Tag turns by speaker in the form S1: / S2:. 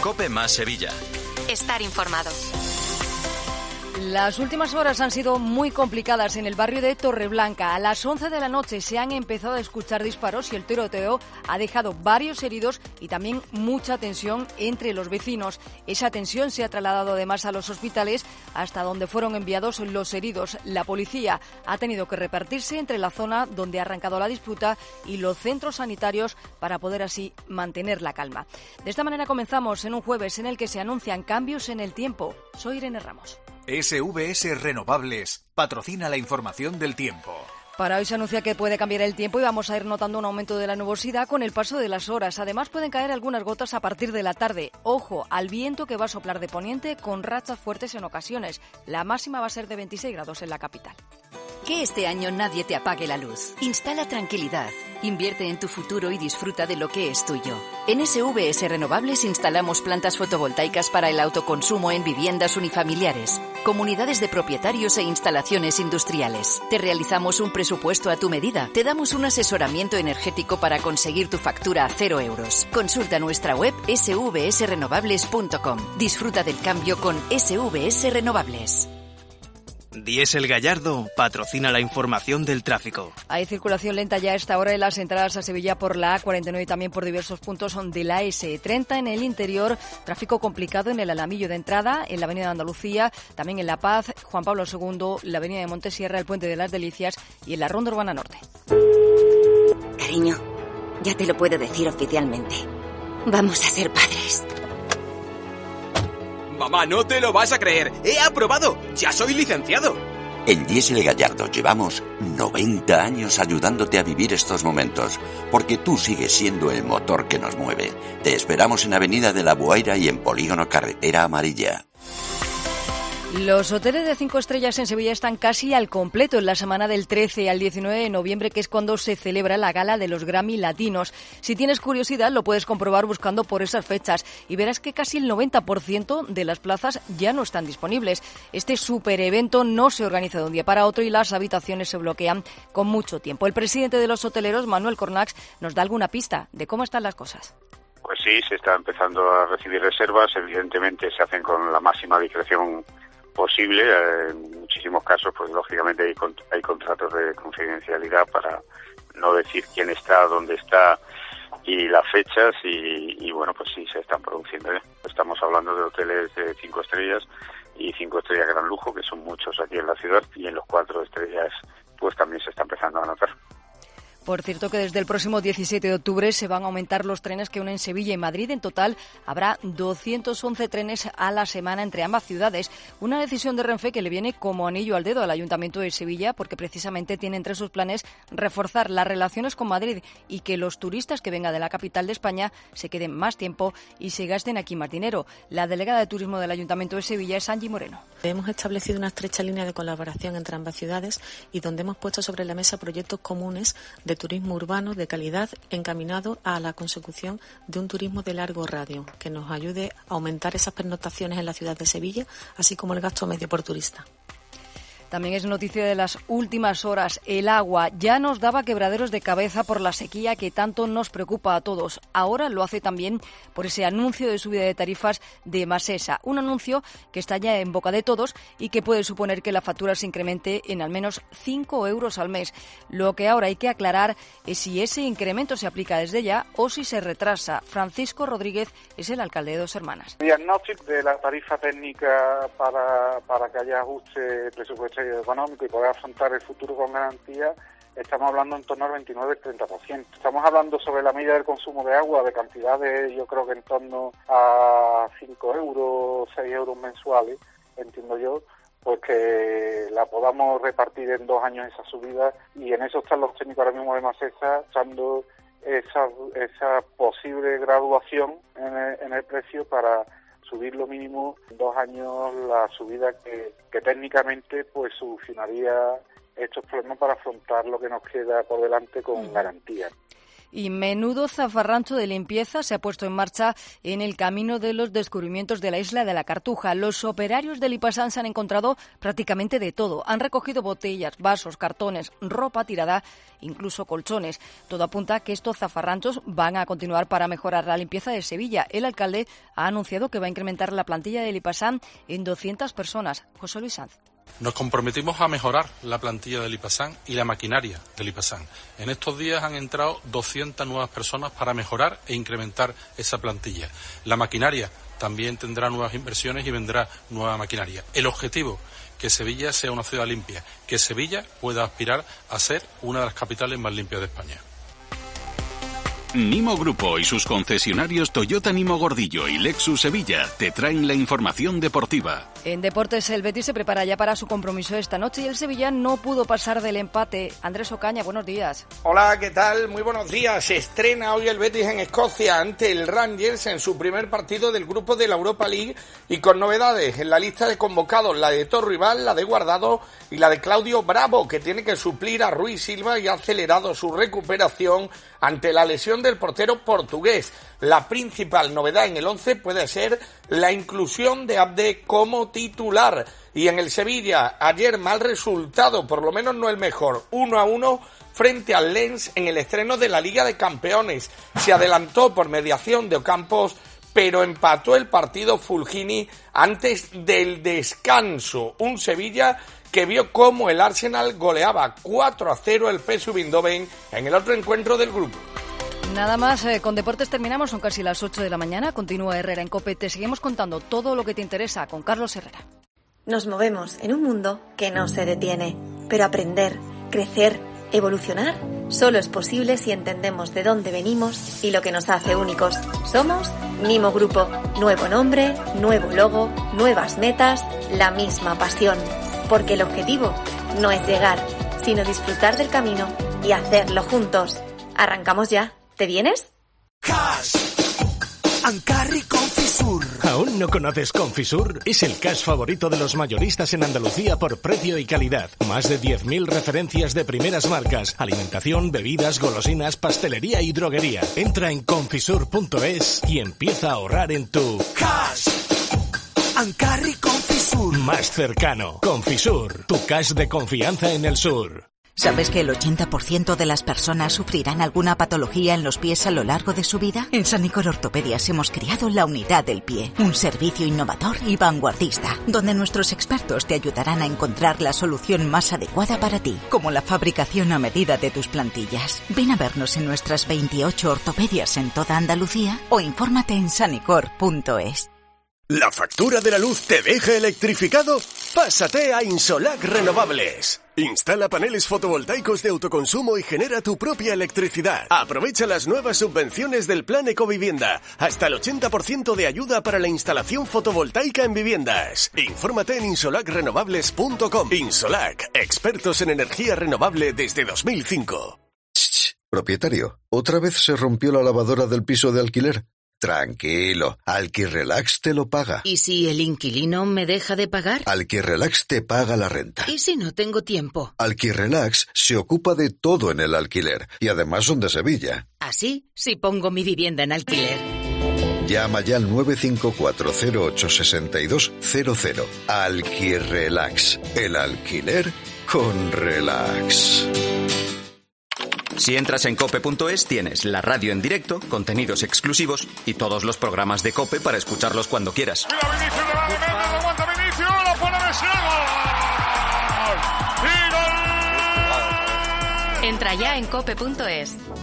S1: COPE más Sevilla.
S2: Estar informado.
S3: Las últimas horas han sido muy complicadas en el barrio de Torreblanca. A las 11 de la noche se han empezado a escuchar disparos y el tiroteo ha dejado varios heridos y también mucha tensión entre los vecinos. Esa tensión se ha trasladado además a los hospitales, hasta donde fueron enviados los heridos. La policía ha tenido que repartirse entre la zona donde ha arrancado la disputa y los centros sanitarios para poder así mantener la calma. De esta manera comenzamos en un jueves en el que se anuncian cambios en el tiempo. Soy Irene Ramos.
S4: SVS Renovables patrocina la información del tiempo.
S3: Para hoy se anuncia que puede cambiar el tiempo y vamos a ir notando un aumento de la nubosidad con el paso de las horas. Además pueden caer algunas gotas a partir de la tarde. Ojo al viento que va a soplar de poniente con rachas fuertes en ocasiones. La máxima va a ser de 26 grados en la capital.
S2: Que este año nadie te apague la luz. Instala tranquilidad. Invierte en tu futuro y disfruta de lo que es tuyo. En SVS Renovables instalamos plantas fotovoltaicas para el autoconsumo en viviendas unifamiliares, comunidades de propietarios e instalaciones industriales. Te realizamos un presupuesto a tu medida. Te damos un asesoramiento energético para conseguir tu factura a 0 euros. Consulta nuestra web svsrenovables.com. Disfruta del cambio con SVS Renovables.
S1: Diesel Gallardo patrocina la información del tráfico.
S3: Hay circulación lenta ya a esta hora en las entradas a Sevilla por la A49 y también por diversos puntos de la S30. En el interior, tráfico complicado en el Alamillo de entrada, en la Avenida de Andalucía, también en La Paz, Juan Pablo II, la Avenida de Montesierra, el Puente de las Delicias y en la Ronda Urbana Norte.
S5: Cariño, ya te lo puedo decir oficialmente. Vamos a ser padres.
S6: Mamá, no te lo vas a creer. ¡He aprobado! ¡Ya soy licenciado!
S7: En Diesel Gallardo llevamos 90 años ayudándote a vivir estos momentos, porque tú sigues siendo el motor que nos mueve. Te esperamos en Avenida de la Buaira y en Polígono Carretera Amarilla.
S3: Los hoteles de 5 estrellas en Sevilla están casi al completo en la semana del 13 al 19 de noviembre, que es cuando se celebra la gala de los Grammy Latinos. Si tienes curiosidad, lo puedes comprobar buscando por esas fechas y verás que casi el 90% de las plazas ya no están disponibles. Este superevento no se organiza de un día para otro y las habitaciones se bloquean con mucho tiempo. El presidente de los hoteleros, Manuel Cornax, nos da alguna pista de cómo están las cosas.
S8: Pues sí, se está empezando a recibir reservas. Evidentemente se hacen con la máxima discreción posible. En muchísimos casos, pues lógicamente hay contratos de confidencialidad para no decir quién está, dónde está y las fechas y bueno, pues sí, se están produciendo. Estamos hablando de hoteles de 5 estrellas y 5 estrellas gran lujo, que son muchos aquí en la ciudad, y en los 4 estrellas pues también se está empezando a notar.
S3: Por cierto que desde el próximo 17 de octubre se van a aumentar los trenes que unen Sevilla y Madrid. En total habrá 211 trenes a la semana entre ambas ciudades. Una decisión de Renfe que le viene como anillo al dedo al Ayuntamiento de Sevilla, porque precisamente tiene entre sus planes reforzar las relaciones con Madrid y que los turistas que vengan de la capital de España se queden más tiempo y se gasten aquí más dinero. La delegada de Turismo del Ayuntamiento de Sevilla es Angie Moreno.
S9: Hemos establecido una estrecha línea de colaboración entre ambas ciudades y donde hemos puesto sobre la mesa proyectos comunes de turismo urbano de calidad encaminado a la consecución de un turismo de largo radio que nos ayude a aumentar esas pernoctaciones en la ciudad de Sevilla, así como el gasto medio por turista.
S3: También es noticia de las últimas horas. El agua ya nos daba quebraderos de cabeza por la sequía que tanto nos preocupa a todos. Ahora lo hace también por ese anuncio de subida de tarifas de Masesa. Un anuncio que está ya en boca de todos y que puede suponer que la factura se incremente en al menos 5 euros al mes. Lo que ahora hay que aclarar es si ese incremento se aplica desde ya o si se retrasa. Francisco Rodríguez es el alcalde de Dos Hermanas.
S10: Diagnóstico de la tarifa técnica para que haya ajuste presupuestario económico y poder afrontar el futuro con garantía, estamos hablando en torno al 29-30%. Estamos hablando sobre la medida del consumo de agua, de cantidades, yo creo que en torno a 5 euros, 6 euros mensuales, entiendo yo, pues que la podamos repartir en 2 años esa subida, y en eso están los técnicos ahora mismo de Masesa, echando esa posible graduación en el precio para subir lo mínimo en 2 años la subida que técnicamente pues solucionaría estos problemas para afrontar lo que nos queda por delante con garantía.
S3: Y menudo zafarrancho de limpieza se ha puesto en marcha en el camino de los descubrimientos de la isla de la Cartuja. Los operarios del Lipasán se han encontrado prácticamente de todo. Han recogido botellas, vasos, cartones, ropa tirada, incluso colchones. Todo apunta a que estos zafarranchos van a continuar para mejorar la limpieza de Sevilla. El alcalde ha anunciado que va a incrementar la plantilla del Lipasán en 200 personas. José Luis Sanz.
S11: Nos comprometimos a mejorar la plantilla del Lipasán y la maquinaria del Lipasán. En estos días han entrado 200 nuevas personas para mejorar e incrementar esa plantilla. La maquinaria también tendrá nuevas inversiones y vendrá nueva maquinaria. El objetivo, que Sevilla sea una ciudad limpia, que Sevilla pueda aspirar a ser una de las capitales más limpias de España.
S12: Nimo Grupo y sus concesionarios Toyota Nimo Gordillo y Lexus Sevilla te traen la información deportiva.
S3: En deportes, el Betis se prepara ya para su compromiso esta noche y el Sevilla no pudo pasar del empate. Andrés Ocaña, buenos días.
S13: Hola, ¿qué tal? Muy buenos días. Se estrena hoy el Betis en Escocia ante el Rangers en su primer partido del grupo de la Europa League y con novedades en la lista de convocados, la de Torrival, la de Guardado y la de Claudio Bravo, que tiene que suplir a Rui Silva y ha acelerado su recuperación ante la lesión del portero portugués. La principal novedad en el 11 puede ser la inclusión de Abde como titular. Y en el Sevilla, ayer mal resultado, por lo menos no el mejor, 1-1 frente al Lens en el estreno de la Liga de Campeones. Se adelantó por mediación de Ocampos, pero empató el partido Fulgini antes del descanso. Un Sevilla que vio cómo el Arsenal goleaba 4-0 el PSV Eindhoven en el otro encuentro del grupo.
S3: Nada más, con deportes terminamos, son casi las 8 de la mañana. Continúa Herrera en COPE. Te seguimos contando todo lo que te interesa con Carlos Herrera.
S14: Nos movemos en un mundo que no se detiene, pero aprender, crecer, evolucionar, solo es posible si entendemos de dónde venimos y lo que nos hace únicos. Somos Nimo Grupo. Nuevo nombre, nuevo logo, nuevas metas, la misma pasión. Porque el objetivo no es llegar, sino disfrutar del camino y hacerlo juntos. Arrancamos ya. ¿Te vienes?
S15: Cash and Carry Confisur.
S16: ¿Aún no conoces Confisur? Es el cash favorito de los mayoristas en Andalucía por precio y calidad. Más de 10.000 referencias de primeras marcas. Alimentación, bebidas, golosinas, pastelería y droguería. Entra en confisur.es y empieza a ahorrar en tu
S15: Cash and Carry Confisur.
S16: Más cercano. Confisur, tu cash de confianza en el sur.
S17: ¿Sabes que el 80% de las personas sufrirán alguna patología en los pies a lo largo de su vida? En Sanicor Ortopedias hemos creado la Unidad del Pie, un servicio innovador y vanguardista, donde nuestros expertos te ayudarán a encontrar la solución más adecuada para ti, como la fabricación a medida de tus plantillas. Ven a vernos en nuestras 28 ortopedias en toda Andalucía o infórmate en sanicor.es.
S18: ¿La factura de la luz te deja electrificado? Pásate a Insolac Renovables. Instala paneles fotovoltaicos de autoconsumo y genera tu propia electricidad. Aprovecha las nuevas subvenciones del Plan Ecovivienda. Hasta el 80% de ayuda para la instalación fotovoltaica en viviendas. Infórmate en insolacrenovables.com. Insolac, expertos en energía renovable desde 2005.
S19: Propietario, ¿otra vez se rompió la lavadora del piso de alquiler? Tranquilo, Alquirrelax te lo paga.
S20: ¿Y si el inquilino me deja de pagar?
S19: Alquirrelax te paga la renta.
S20: ¿Y si no tengo tiempo?
S19: Alquirrelax se ocupa de todo en el alquiler y además son de Sevilla.
S20: ¿Así? Si pongo mi vivienda en alquiler.
S19: Llama ya al 954-08-6200. Alquirrelax, el alquiler con relax.
S21: Si entras en cope.es tienes la radio en directo, contenidos exclusivos y todos los programas de COPE para escucharlos cuando quieras.
S22: Mira Vinicius de la Almeida, aguanta Vinicius, la fuera de Siego.
S23: Entra ya en cope.es.